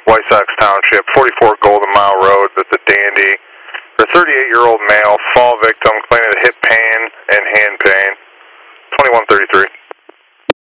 White Sox Township, 44 Golden Mile Road. That's a dandy. For a 38-year-old male, fall victim, claiming that hit